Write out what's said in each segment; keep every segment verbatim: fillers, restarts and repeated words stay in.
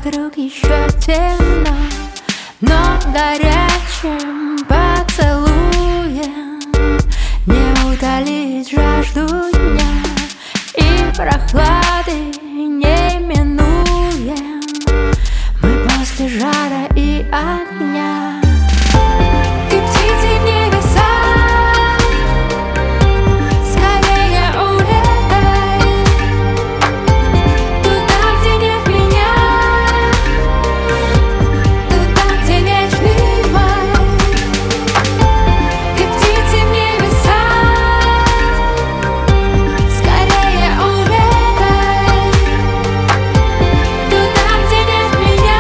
вокруг еще темно, но горячим поцелуем не утолить жажду дня, и прохлады не минуем мы после жара и огня. Ты птицы в небеса, скорее улетай туда, где нет меня, туда, где вечный май. Ты птицы в небеса, скорее улетай туда, где нет меня,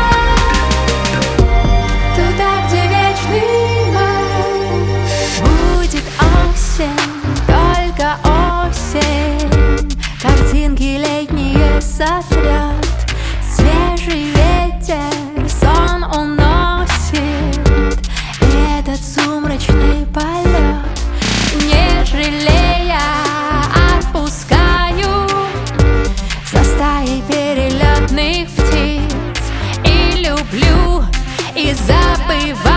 туда, где вечный май. Будет осень, только осень, картинки летние сотрет. Свежий ветер сон уносит, и этот сумрачный полет, не жалея, отпускаю за стаей перелетных птиц. И люблю, и забываю.